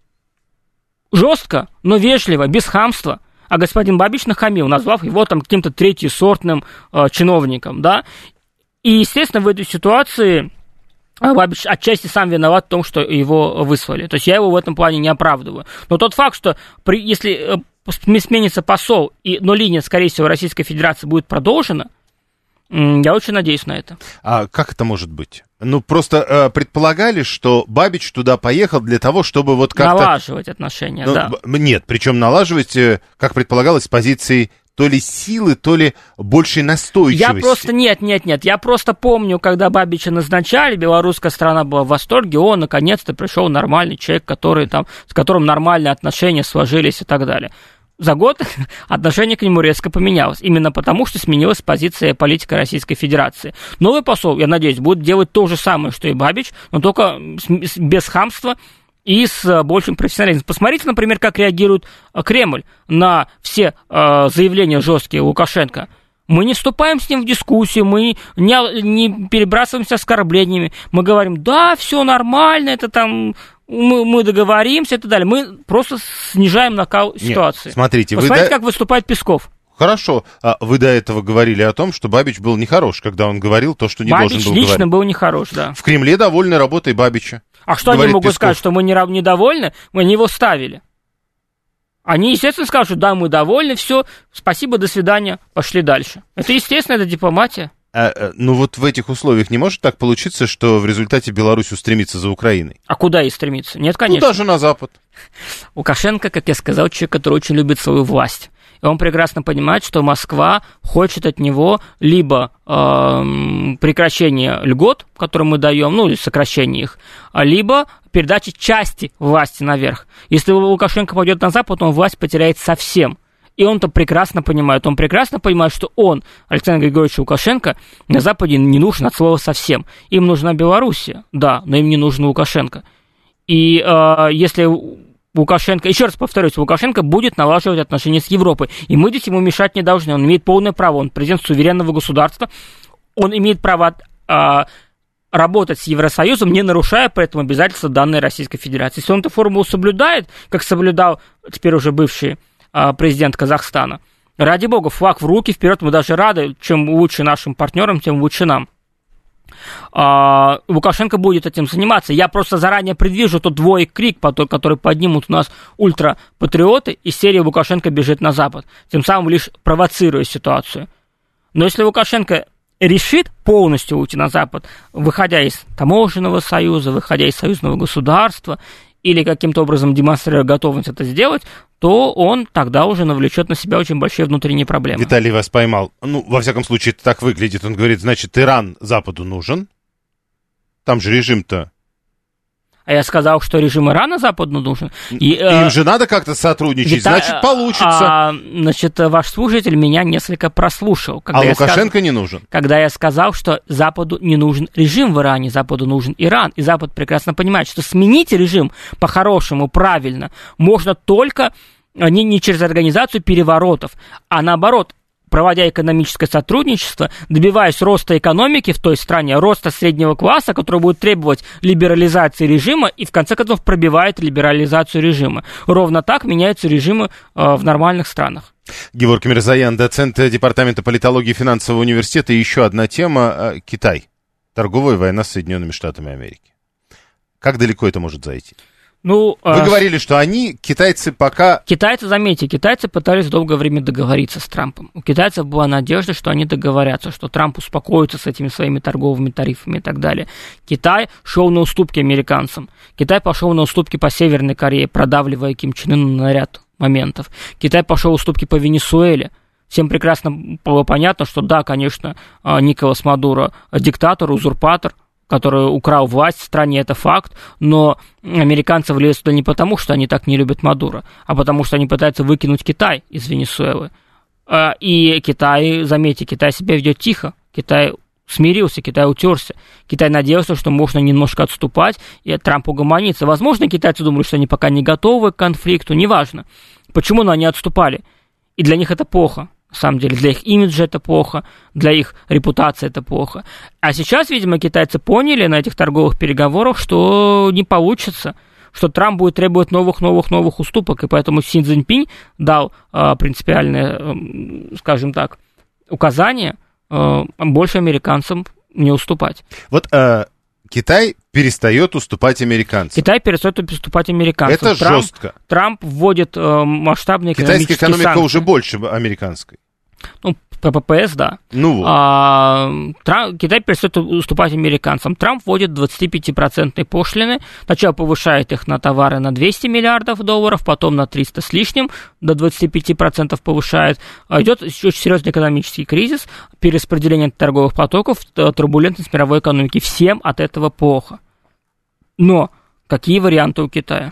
C: жестко, но вежливо, без хамства. А господин Бабич нахамил, назвав его там каким-то третьесортным э, чиновником, да. И, естественно, в этой ситуации Бабич отчасти сам виноват в том, что его выслали. То есть я его в этом плане не оправдываю. Но тот факт, что при, если э, сменится посол, и, но линия, скорее всего, Российской Федерации будет продолжена, э, я очень надеюсь на это.
B: А как это может быть? Ну, просто э, предполагали, что Бабич туда поехал для того, чтобы вот как-то...
C: Налаживать отношения, ну, да.
B: Нет, причем налаживать, э, как предполагалось, с позиции то ли силы, то ли большей настойчивости.
C: Я просто... Нет, нет, нет. Я просто помню, когда Бабича назначали, белорусская страна была в восторге, о, наконец-то пришел нормальный человек, который, там, с которым нормальные отношения сложились и так далее. За год отношение к нему резко поменялось, именно потому, что сменилась позиция политика Российской Федерации. Новый посол, я надеюсь, будет делать то же самое, что и Бабич, но только без хамства и с большим профессионализмом. Посмотрите, например, как реагирует Кремль на все заявления жесткие Лукашенко. Мы не вступаем с ним в дискуссию, мы не, не перебрасываемся оскорблениями. Мы говорим, да, все нормально, это там... Мы, мы договоримся и так далее. Мы просто снижаем накал ситуации.
B: Нет, смотрите,
C: Посмотрите,
B: вы
C: как до... выступает Песков.
B: Хорошо. А вы до этого говорили о том, что Бабич был нехорош, когда он говорил то, что не
C: Бабич
B: должен был говорить.
C: Бабич лично был нехорош, да.
B: В Кремле довольны работой Бабича.
C: А что они могут Песков. сказать, что мы не, недовольны? Мы не его ставили. Они, естественно, скажут, что да, мы довольны, все, спасибо, до свидания, пошли дальше. Это, естественно, это дипломатия.
B: А, ну вот в этих условиях не может так получиться, что в результате Беларусь устремится за Украиной?
C: А куда ей стремиться? Нет, конечно.
B: Ну, даже на Запад. Лукашенко,
C: как я сказал, человек, который очень любит свою власть. И он прекрасно понимает, что Москва хочет от него либо э, прекращение льгот, которые мы даем, ну или сокращение их, либо передачи части власти наверх. Если Лукашенко пойдет на Запад, он власть потеряет совсем. И он-то прекрасно понимает, он прекрасно понимает, что он, Александр Григорьевич Лукашенко, на Западе не нужен от слова совсем. Им нужна Белоруссия, да, но им не нужен Лукашенко. И э, если Лукашенко, еще раз повторюсь, Лукашенко будет налаживать отношения с Европой, и мы здесь ему мешать не должны, он имеет полное право, он президент суверенного государства, он имеет право э, работать с Евросоюзом, не нарушая при этом обязательства данной Российской Федерации. Если он эту формулу соблюдает, как соблюдал теперь уже бывший президент Казахстана, Ради бога, флаг в руки, вперед, мы даже рады, чем лучше нашим партнерам, тем лучше нам. А, Лукашенко будет этим заниматься. Я просто заранее предвижу тот двоек крик, который поднимут у нас ультрапатриоты, и серия Лукашенко бежит на Запад, тем самым лишь провоцируя ситуацию. Но если Лукашенко решит полностью уйти на Запад, выходя из таможенного союза, выходя из союзного государства, или каким-то образом демонстрируя готовность это сделать, то он тогда уже навлечет на себя очень большие внутренние проблемы.
B: Виталий вас поймал. Ну, во всяком случае, это так выглядит. Он говорит, значит, Иран Западу нужен. Там же режим-то...
C: А я сказал, что режим Ирана Западу нужен. И,
B: Им э, же надо как-то сотрудничать, Вита... значит, получится.
C: А, значит, ваш слушатель меня несколько прослушал.
B: Когда а Лукашенко сказ... не нужен?
C: Когда я сказал, что Западу не нужен режим в Иране, Западу нужен Иран. И Запад прекрасно понимает, что сменить режим по-хорошему, правильно, можно только не, не через организацию переворотов, а наоборот, проводя экономическое сотрудничество, добиваясь роста экономики в той стране, роста среднего класса, который будет требовать либерализации режима и, в конце концов, пробивает либерализацию режима. Ровно так меняются режимы э, в нормальных странах.
B: Геворг Мирзоян, доцент Департамента политологии и финансового университета. И еще одна тема э, – Китай. Торговая война с Соединенными Штатами Америки. Как далеко это может зайти?
C: Ну,
B: Вы э, говорили, что они, китайцы, пока...
C: Китайцы, заметьте, китайцы пытались долгое время договориться с Трампом. У китайцев была надежда, что они договорятся, что Трамп успокоится с этими своими торговыми тарифами и так далее. Китай шел на уступки американцам. Китай пошел на уступки по Северной Корее, продавливая Ким Чен Ына на ряд моментов. Китай пошел на уступки по Венесуэле. Всем прекрасно было понятно, что да, конечно, Николас Мадуро диктатор, узурпатор, который украл власть в стране, это факт, но американцы влезли туда не потому, что они так не любят Мадуро, а потому что они пытаются выкинуть Китай из Венесуэлы. И Китай, заметьте, Китай себя ведет тихо, Китай смирился, Китай утерся, Китай надеялся, что можно немножко отступать, и Трамп угомонится. Возможно, китайцы думали, что они пока не готовы к конфликту, неважно. Почему, но они отступали, и для них это плохо. На самом деле, для их имиджа это плохо, для их репутации это плохо. А сейчас, видимо, китайцы поняли на этих торговых переговорах, что не получится, что Трамп будет требовать новых-новых-новых уступок, и поэтому Си Цзиньпинь дал э, принципиальное, э, скажем так, указание э, больше американцам не уступать.
B: Вот э, Китай перестает уступать американцам.
C: Китай перестает уступать американцам.
B: Это
C: Трамп,
B: жестко.
C: Трамп вводит э, масштабные экономические санкции.
B: Китайская экономика уже больше американской.
C: Ну, по ППС, да.
B: Ну вот.
C: А, Трамп, Китай перестает уступать американцам. Трамп вводит двадцатипятипроцентные пошлины. Сначала повышает их на товары на двести миллиардов долларов, потом на триста с лишним, до двадцати пяти процентов повышает. Идет очень серьезный экономический кризис, перераспределение торговых потоков, турбулентность мировой экономики. Всем от этого плохо. Но какие варианты у Китая?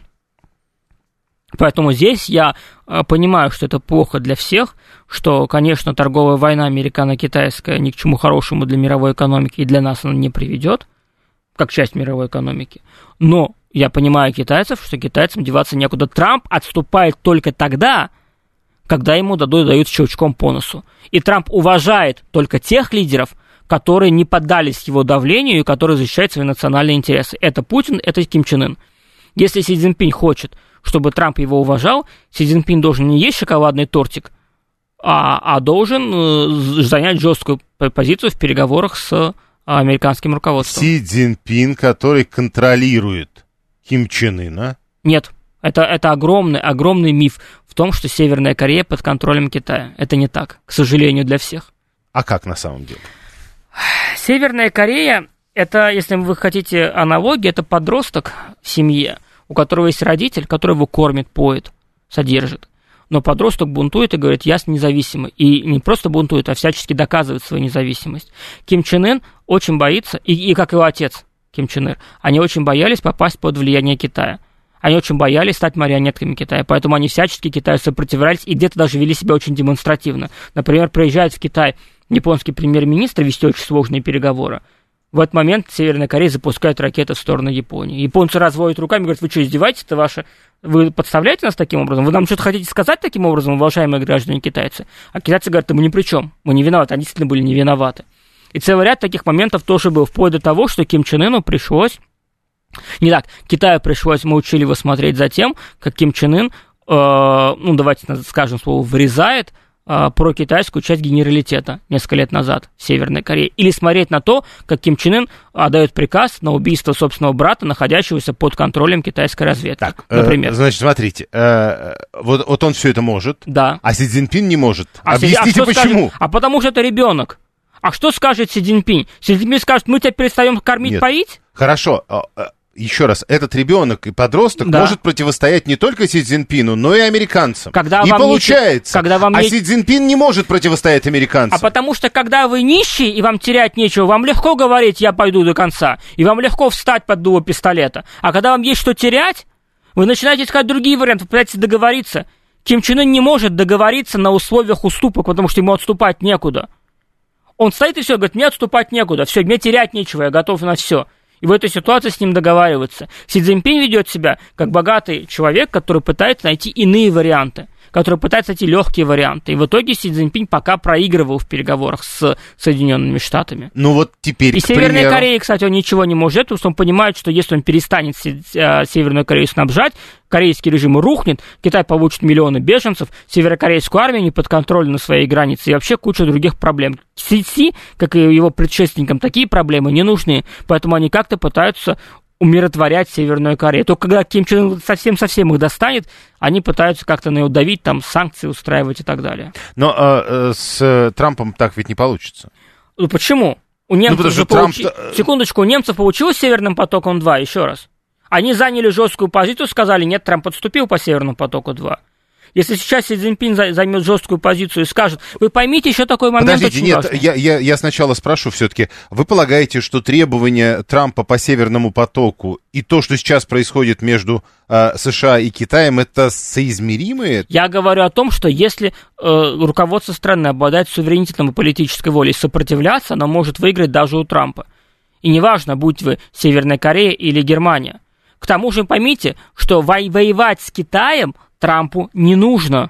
C: Поэтому здесь я понимаю, что это плохо для всех, что, конечно, торговая война американо-китайская ни к чему хорошему для мировой экономики и для нас она не приведет, как часть мировой экономики. Но я понимаю китайцев, что китайцам деваться некуда. Трамп отступает только тогда, когда ему дадут, дают щелчком по носу. И Трамп уважает только тех лидеров, которые не поддались его давлению и которые защищают свои национальные интересы. Это Путин, это Ким Чен Ын. Если Си Цзиньпинь хочет, чтобы Трамп его уважал, Си Цзиньпинь должен не есть шоколадный тортик, а, а должен э, занять жесткую позицию в переговорах с американским руководством.
B: Си Цзиньпинь, который контролирует Ким Чен Ына?
C: Нет, это, это огромный, огромный миф в том, что Северная Корея под контролем Китая. Это не так, к сожалению, для всех.
B: А как на самом деле?
C: Северная Корея, это, если вы хотите аналогии, это подросток в семье, у которого есть родитель, который его кормит, поет, содержит. Но подросток бунтует и говорит, я независимый. И не просто бунтует, а всячески доказывает свою независимость. Ким Чен Ын очень боится, и, и как его отец Ким Чен Ир, они очень боялись попасть под влияние Китая. Они очень боялись стать марионетками Китая, поэтому они всячески Китаю сопротивлялись и где-то даже вели себя очень демонстративно. Например, приезжает в Китай японский премьер-министр, вести очень сложные переговоры. В этот момент Северная Корея запускает ракеты в сторону Японии. Японцы разводят руками и говорят, вы что, издеваетесь, это ваше... Вы подставляете нас таким образом? Вы нам что-то хотите сказать таким образом, уважаемые граждане китайцы? А китайцы говорят, да мы ни при чем, мы не виноваты, они действительно были не виноваты. И целый ряд таких моментов тоже был, вплоть до того, что Ким Чен Ыну пришлось... Не так, Китаю пришлось молчаливо смотреть за тем, как Ким Чен Ын, э, ну давайте скажем слово, врезает прокитайскую часть генералитета несколько лет назад в Северной Корее. Или смотреть на то, как Ким Чен Ын отдает приказ на убийство собственного брата, находящегося под контролем китайской разведки.
B: Так,
C: например.
B: Э, значит, смотрите, э, вот, вот он все это может,
C: да.
B: А Си Цзиньпин не может.
C: А
B: Объясните,
C: а
B: почему?
C: Скажет? А потому что это ребенок. А что скажет Си Цзиньпин? Си Цзиньпин скажет, мы тебя перестаем кормить,
B: Нет.
C: поить?
B: Хорошо. Еще раз, этот ребенок и подросток да. может противостоять не только Си Цзиньпину, но и американцам.
C: Когда
B: и
C: вам
B: получается.
C: Не... Когда вам
B: а
C: не...
B: Си Цзиньпин не может противостоять американцам.
C: А потому что, когда вы нищий и вам терять нечего, вам легко говорить, я пойду до конца. И вам легко встать под дуло пистолета. А когда вам есть что терять, вы начинаете искать другие варианты, пытаетесь договориться. Ким Чен Ын не может договориться на условиях уступок, потому что ему отступать некуда. Он стоит и все, говорит, мне отступать некуда, все, мне терять нечего, я готов на все. И в этой ситуации с ним договариваются. Си Цзиньпин ведет себя как богатый человек, который пытается найти иные варианты, который пытается найти легкие варианты. И в итоге Си Цзиньпин пока проигрывал в переговорах с Соединенными Штатами.
B: Ну вот теперь,
C: И
B: к
C: Северной
B: примеру...
C: Корее, кстати, он ничего не может, потому что он понимает, что если он перестанет Северную Корею снабжать, корейский режим рухнет, Китай получит миллионы беженцев, северокорейскую армию не под контролем на своей границе и вообще куча других проблем. Си Ци, как и его предшественникам, такие проблемы не нужны, поэтому они как-то пытаются умиротворять Северную Корею. Только когда Ким Чен Ын совсем-совсем их достанет, они пытаются как-то на него давить, там санкции устраивать и так далее.
B: Но э, с Трампом так ведь не получится.
C: Ну почему? У немцев
B: ну,
C: же
B: Трамп...
C: получи... Секундочку, у немцев получилось с Северным потоком два, еще раз. Они заняли жесткую позицию, сказали, нет, Трамп отступил по Северному потоку два. Если сейчас Си Цзиньпин займет жесткую позицию и скажет, вы поймите, еще такой момент
B: Подождите,
C: очень
B: нет,
C: важный.
B: я, я, я сначала спрошу все-таки, вы полагаете, что требования Трампа по Северному потоку и то, что сейчас происходит между э, США и Китаем, это соизмеримые?
C: Я говорю о том, что если э, руководство страны обладает суверенитетом и политической волей сопротивляться, оно может выиграть даже у Трампа. И неважно, будь вы Северная Корея или Германия. К тому же поймите, что во- воевать с Китаем Трампу не нужно.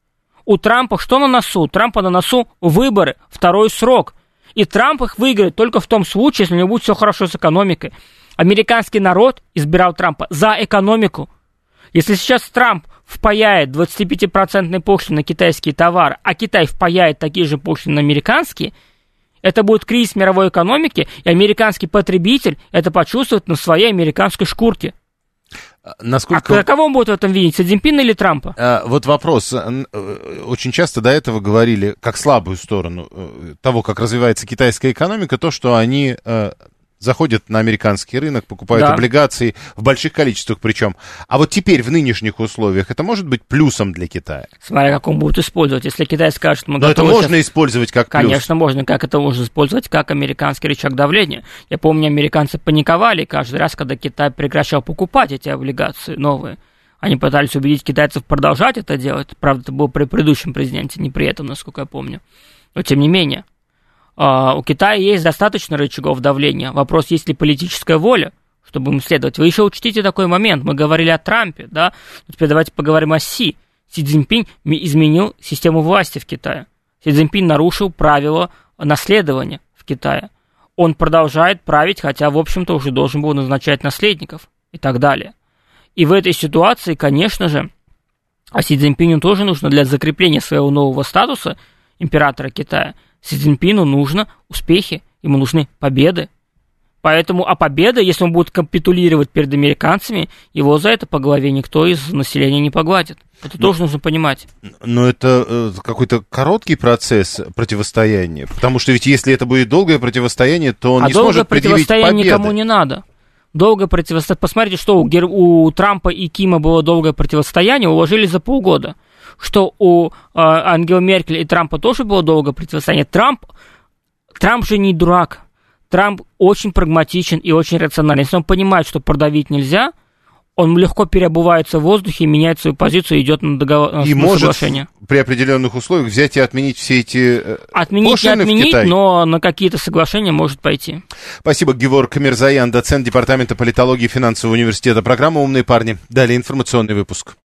C: У Трампа что на носу? У Трампа на носу выборы, второй срок. И Трамп их выиграет только в том случае, если у него будет все хорошо с экономикой. Американский народ избирал Трампа за экономику. Если сейчас Трамп впаяет двадцатипятипроцентные пошлины на китайские товары, а Китай впаяет такие же пошлины на американские, это будет кризис мировой экономики, и американский потребитель это почувствует на своей американской шкурке.
B: Насколько...
C: А кого он будет в этом видеть, Си Цзиньпина или Трампа?
B: А, вот вопрос. Очень часто до этого говорили, как слабую сторону того, как развивается китайская экономика, то, что они э, заходят на американский рынок, покупают да. облигации в больших количествах причем. А вот теперь в нынешних условиях это может быть плюсом для Китая?
C: Смотря как он будет использовать. Если Китай скажет... Мы
B: Но это можно
C: сейчас...
B: использовать как плюс?
C: Конечно, можно. Как это можно использовать как американский рычаг давления? Я помню, американцы паниковали каждый раз, когда Китай прекращал покупать эти облигации новые. Они пытались убедить китайцев продолжать это делать. Правда, это было при предыдущем президенте, не при этом, насколько я помню. Но тем не менее... Uh, у Китая есть достаточно рычагов давления. Вопрос, есть ли политическая воля, чтобы им следовать. Вы еще учтите такой момент. Мы говорили о Трампе, да? Теперь давайте поговорим о Си. Си Цзиньпин изменил систему власти в Китае. Си Цзиньпин нарушил правила наследования в Китае. Он продолжает править, хотя, в общем-то, уже должен был назначать наследников и так далее. И в этой ситуации, конечно же, а Си Цзиньпину тоже нужно для закрепления своего нового статуса императора Китая, Си Цзиньпину нужны успехи, ему нужны победы. Поэтому, а победа, если он будет капитулировать перед американцами, его за это по голове никто из населения не погладит. Это но, тоже нужно понимать.
B: Но это э, какой-то короткий процесс противостояния, потому что ведь если это будет долгое противостояние, то он
C: а
B: не сможет предъявить победы. А долгое
C: противостояние никому не надо. Долгое противостояние. Посмотрите, что у, Гер... у Трампа и Кима было долгое противостояние, уложили за полгода. Что у э, Ангелы Меркель и Трампа тоже было долгое противостояние. Трамп, Трамп же не дурак. Трамп очень прагматичен и очень рационален. Если он понимает, что продавить нельзя, он легко переобувается в воздухе, меняет свою позицию и идет на, договор,
B: и
C: на
B: может
C: соглашение.
B: При определенных условиях взять и отменить все эти
C: отменить
B: пошлины
C: не отменить,
B: в Китае.
C: Но на какие-то соглашения может пойти.
B: Спасибо, Геворг Мирзоян, доцент Департамента политологии и финансового университета. Программа «Умные парни». Далее информационный выпуск.